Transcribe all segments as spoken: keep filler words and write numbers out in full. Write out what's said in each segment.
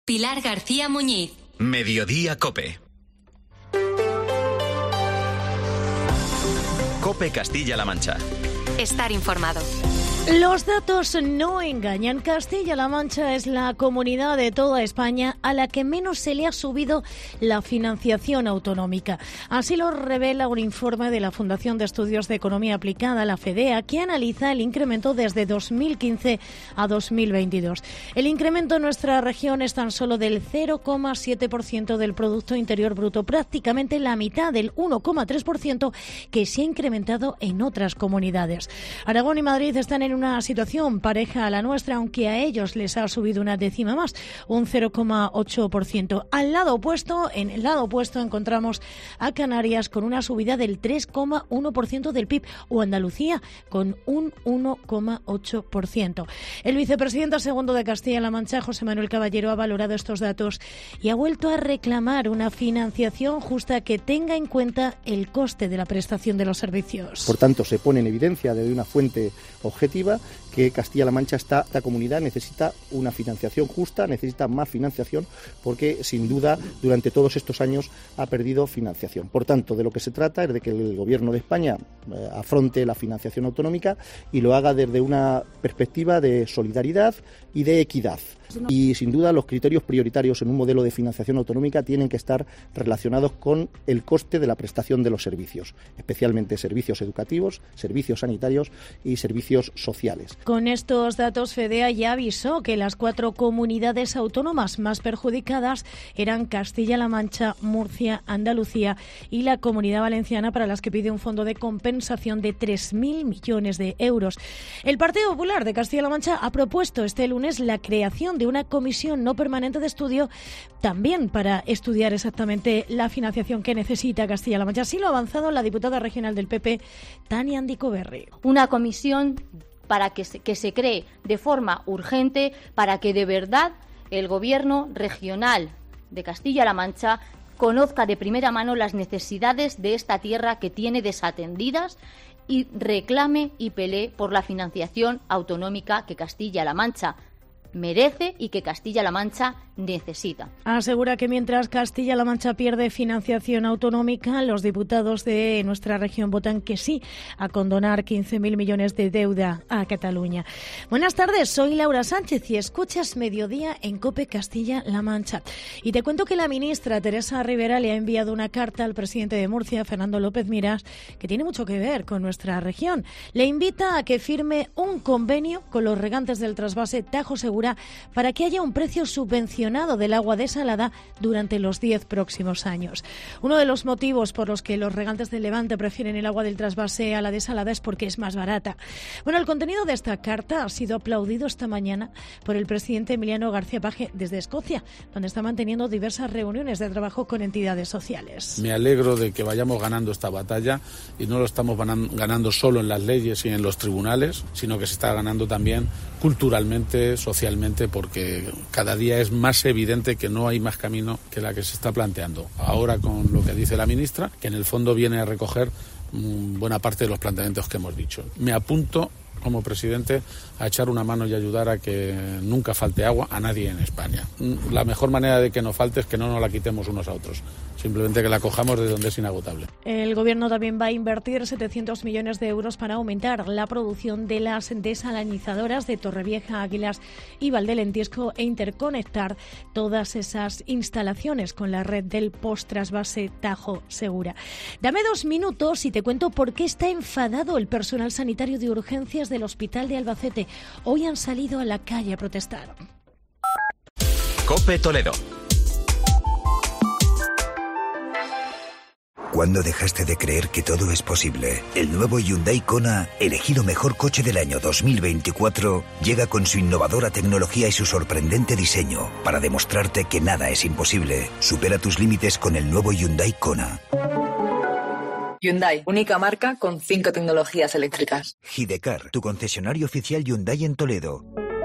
Pilar García Muñiz. Mediodía COPE. COPE Castilla-La Mancha. Estar informado. Los datos no engañan. Castilla-La Mancha es la comunidad de toda España a la que menos se le ha subido la financiación autonómica. Así lo revela un informe de la Fundación de Estudios de Economía Aplicada, la FEDEA, que analiza el incremento desde dos mil quince a dos mil veintidós. El incremento en nuestra región es tan solo del cero coma siete por ciento del Producto Interior Bruto, prácticamente la mitad del uno coma tres por ciento que se ha incrementado en otras comunidades. Aragón y Madrid están en una situación pareja a la nuestra, aunque a ellos les ha subido una décima más, un cero coma ocho por ciento. Al lado opuesto, en el lado opuesto encontramos a Canarias con una subida del tres coma uno por ciento del P I B o Andalucía con un uno coma ocho por ciento. El vicepresidente segundo de Castilla-La Mancha, José Manuel Caballero, ha valorado estos datos y ha vuelto a reclamar una financiación justa que tenga en cuenta el coste de la prestación de los servicios. Por tanto, se pone en evidencia desde una fuente objetiva que Castilla-La Mancha, esta, esta comunidad necesita una financiación justa, necesita más financiación, porque sin duda durante todos estos años ha perdido financiación. Por tanto, de lo que se trata es de que el Gobierno de España eh, afronte la financiación autonómica y lo haga desde una perspectiva de solidaridad y de equidad. Y sin duda los criterios prioritarios en un modelo de financiación autonómica tienen que estar relacionados con el coste de la prestación de los servicios, especialmente servicios educativos, servicios sanitarios y servicios sociales. Con estos datos, FEDEA ya avisó que las cuatro comunidades autónomas más perjudicadas eran Castilla-La Mancha, Murcia, Andalucía y la Comunidad Valenciana, para las que pide un fondo de compensación de tres mil millones de euros. El Partido Popular de Castilla-La Mancha ha propuesto este lunes la creación de una comisión no permanente de estudio también para estudiar exactamente la financiación que necesita Castilla-La Mancha. Así lo ha avanzado la diputada regional del P P, Tania Andicoberri. Una comisión para que se, que se cree de forma urgente, para que de verdad el Gobierno regional de Castilla-La Mancha conozca de primera mano las necesidades de esta tierra que tiene desatendidas y reclame y pelee por la financiación autonómica que Castilla-La Mancha merece y que Castilla-La Mancha necesita. Asegura que mientras Castilla-La Mancha pierde financiación autonómica, los diputados de nuestra región votan que sí a condonar quince mil millones de deuda a Cataluña. Buenas tardes, soy Laura Sánchez y escuchas Mediodía en COPE Castilla-La Mancha. Y te cuento que la ministra Teresa Rivera le ha enviado una carta al presidente de Murcia, Fernando López Miras, que tiene mucho que ver con nuestra región. Le invita a que firme un convenio con los regantes del trasvase Tajo Segura para que haya un precio subvencionado del agua desalada durante los diez próximos años. Uno de los motivos por los que los regantes del Levante prefieren el agua del trasvase a la desalada es porque es más barata. Bueno, el contenido de esta carta ha sido aplaudido esta mañana por el presidente Emiliano García Paje desde Escocia, donde está manteniendo diversas reuniones de trabajo con entidades sociales. Me alegro de que vayamos ganando esta batalla y no lo estamos ganando solo en las leyes y en los tribunales, sino que se está ganando también culturalmente, socialmente, porque cada día es más evidente que no hay más camino que la que se está planteando. Ahora con lo que dice la ministra, que en el fondo viene a recoger mmm, buena parte de los planteamientos que hemos dicho. Me apunto como presidente a echar una mano y ayudar a que nunca falte agua a nadie en España. La mejor manera de que no falte es que no nos la quitemos unos a otros, simplemente que la cojamos de donde es inagotable. El Gobierno también va a invertir setecientos millones de euros para aumentar la producción de las desalinizadoras de Torrevieja, Águilas y Valdelentisco e interconectar todas esas instalaciones con la red del post-trasvase Tajo Segura. Dame dos minutos y te cuento por qué está enfadado el personal sanitario de urgencias del Hospital de Albacete. Hoy han salido a la calle a protestar. COPE Toledo. ¿Cuándo dejaste de creer que todo es posible? El nuevo Hyundai Kona, elegido mejor coche del año dos mil veinticuatro, llega con su innovadora tecnología y su sorprendente diseño para demostrarte que nada es imposible. Supera tus límites con el nuevo Hyundai Kona. Hyundai, única marca con cinco tecnologías eléctricas. Hidecar, tu concesionario oficial Hyundai en Toledo.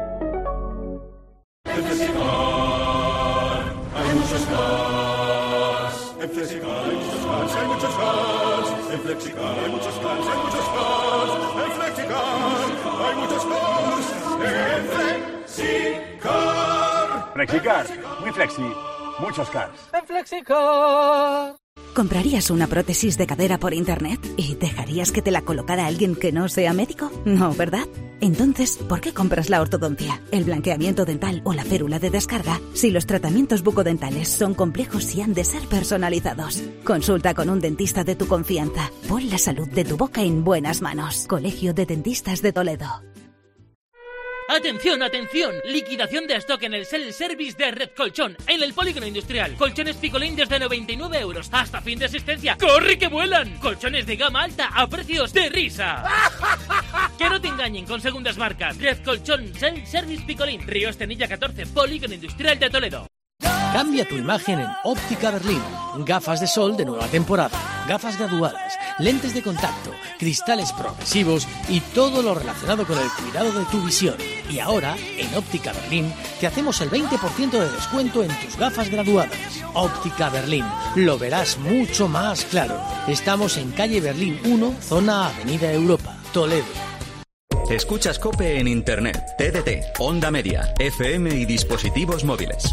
En Flexicar hay muchos cars. En Flexicar hay muchos cars, hay muchos cars. En Flexicar hay muchos cars, hay muchos cars. En Flexicar hay muchos cars. En Flexicar. FlexiCar, muy flexi, muchos cars. En FlexiCar. ¿Comprarías una prótesis de cadera por internet y dejarías que te la colocara alguien que no sea médico? No, ¿verdad? Entonces, ¿por qué compras la ortodoncia, el blanqueamiento dental o la férula de descarga si los tratamientos bucodentales son complejos y han de ser personalizados? Consulta con un dentista de tu confianza. Pon la salud de tu boca en buenas manos. Colegio de Dentistas de Toledo. ¡Atención, atención! Liquidación de stock en el self-service de Red Colchón, en el Polígono Industrial. Colchones Picolín desde noventa y nueve euros hasta fin de asistencia. ¡Corre que vuelan! Colchones de gama alta a precios de risa. Que no te engañen con segundas marcas. Red Colchón Self-Service Picolín, Río Estenilla catorce, Polígono Industrial de Toledo. Cambia tu imagen en Óptica Berlín. Gafas de sol de nueva temporada, gafas graduadas, lentes de contacto, cristales progresivos y todo lo relacionado con el cuidado de tu visión. Y ahora, en Óptica Berlín, te hacemos el veinte por ciento de descuento en tus gafas graduadas. Óptica Berlín, lo verás mucho más claro. Estamos en calle Berlín uno, zona Avenida Europa, Toledo. Escuchas COPE en Internet, T D T, Onda Media, F M y dispositivos móviles.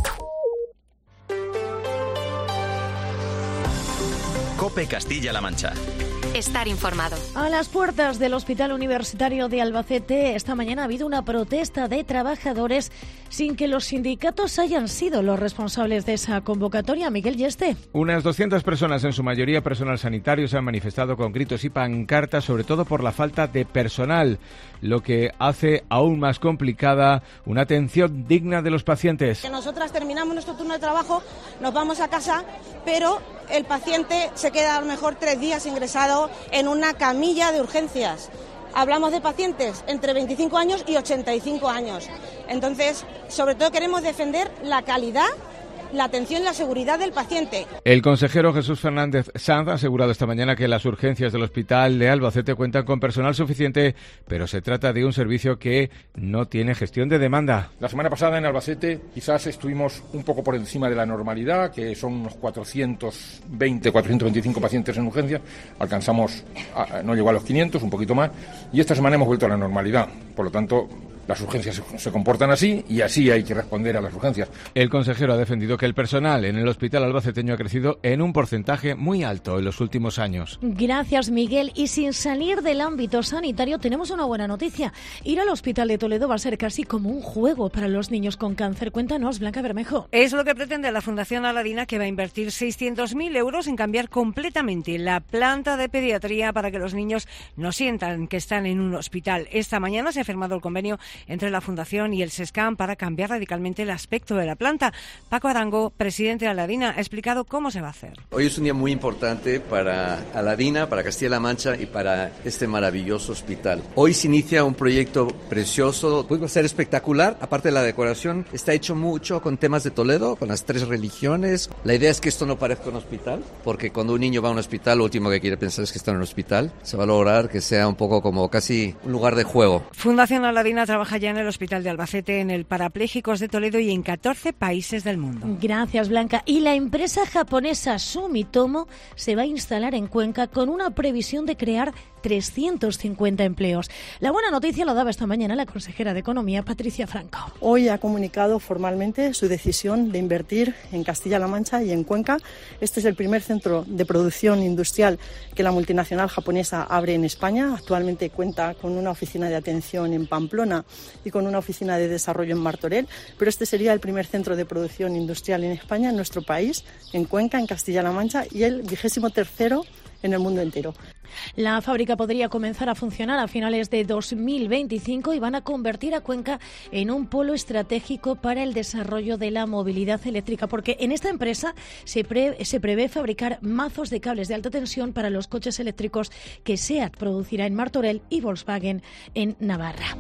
COPE Castilla-La Mancha. Estar informado. A las puertas del Hospital Universitario de Albacete esta mañana ha habido una protesta de trabajadores sin que los sindicatos hayan sido los responsables de esa convocatoria. Miguel Yeste. Unas doscientas personas, en su mayoría personal sanitario, se han manifestado con gritos y pancartas, sobre todo por la falta de personal, lo que hace aún más complicada una atención digna de los pacientes. Nosotras terminamos nuestro turno de trabajo, nos vamos a casa, pero el paciente se queda a lo mejor tres días ingresado en una camilla de urgencias. Hablamos de pacientes entre veinticinco años y ochenta y cinco años. Entonces, sobre todo queremos defender la calidad, la atención y la seguridad del paciente. El consejero Jesús Fernández Sanz ha asegurado esta mañana que las urgencias del Hospital de Albacete cuentan con personal suficiente, pero se trata de un servicio que no tiene gestión de demanda. La semana pasada en Albacete quizás estuvimos un poco por encima de la normalidad, que son unos cuatrocientos veinte, cuatrocientos veinticinco pacientes en urgencia. Alcanzamos, a, no llegó a los quinientos, un poquito más, y esta semana hemos vuelto a la normalidad. Por lo tanto, las urgencias se comportan así y así hay que responder a las urgencias. El consejero ha defendido que el personal en el hospital albaceteño ha crecido en un porcentaje muy alto en los últimos años. Gracias, Miguel. Y sin salir del ámbito sanitario, tenemos una buena noticia. Ir al Hospital de Toledo va a ser casi como un juego para los niños con cáncer. Cuéntanos, Blanca Bermejo. Es lo que pretende la Fundación Aladina, que va a invertir seiscientos mil euros en cambiar completamente la planta de pediatría para que los niños no sientan que están en un hospital. Esta mañana se ha firmado el convenio entre la Fundación y el SESCAM para cambiar radicalmente el aspecto de la planta. Paco Arango, presidente de Aladina, ha explicado cómo se va a hacer. Hoy es un día muy importante para Aladina, para Castilla-La Mancha y para este maravilloso hospital. Hoy se inicia un proyecto precioso, puede ser espectacular. Aparte de la decoración, está hecho mucho con temas de Toledo, con las tres religiones. La idea es que esto no parezca un hospital, porque cuando un niño va a un hospital, lo último que quiere pensar es que está en un hospital. Se va a lograr que sea un poco como casi un lugar de juego. Fundación Aladina trabaja ya en el Hospital de Albacete, en el Parapléjicos de Toledo y en catorce países del mundo. Gracias, Blanca. Y la empresa japonesa Sumitomo se va a instalar en Cuenca con una previsión de crear trescientos cincuenta empleos. La buena noticia la daba esta mañana la consejera de Economía, Patricia Franco. Hoy ha comunicado formalmente su decisión de invertir en Castilla-La Mancha y en Cuenca. Este es el primer centro de producción industrial que la multinacional japonesa abre en España. Actualmente cuenta con una oficina de atención en Pamplona y con una oficina de desarrollo en Martorell, pero este sería el primer centro de producción industrial en España, en nuestro país, en Cuenca, en Castilla-La Mancha, y el vigésimo tercero en el mundo entero. La fábrica podría comenzar a funcionar a finales de dos mil veinticinco y van a convertir a Cuenca en un polo estratégico para el desarrollo de la movilidad eléctrica, porque en esta empresa se, pre, se prevé fabricar mazos de cables de alta tensión para los coches eléctricos que SEAT producirá en Martorell y Volkswagen en Navarra.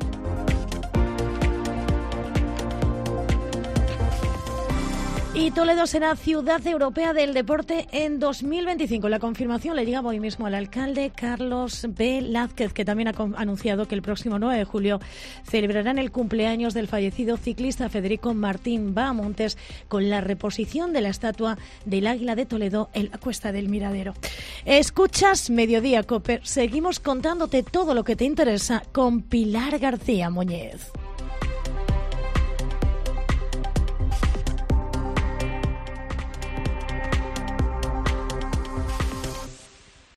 Y Toledo será Ciudad Europea del Deporte en dos mil veinticinco. La confirmación le llega hoy mismo al alcalde Carlos Velázquez, que también ha anunciado que el próximo nueve de julio celebrarán el cumpleaños del fallecido ciclista Federico Martín Bahamontes con la reposición de la estatua del Águila de Toledo en la Cuesta del Miradero. Escuchas Mediodía COPE. Seguimos contándote todo lo que te interesa con Pilar García Muñez.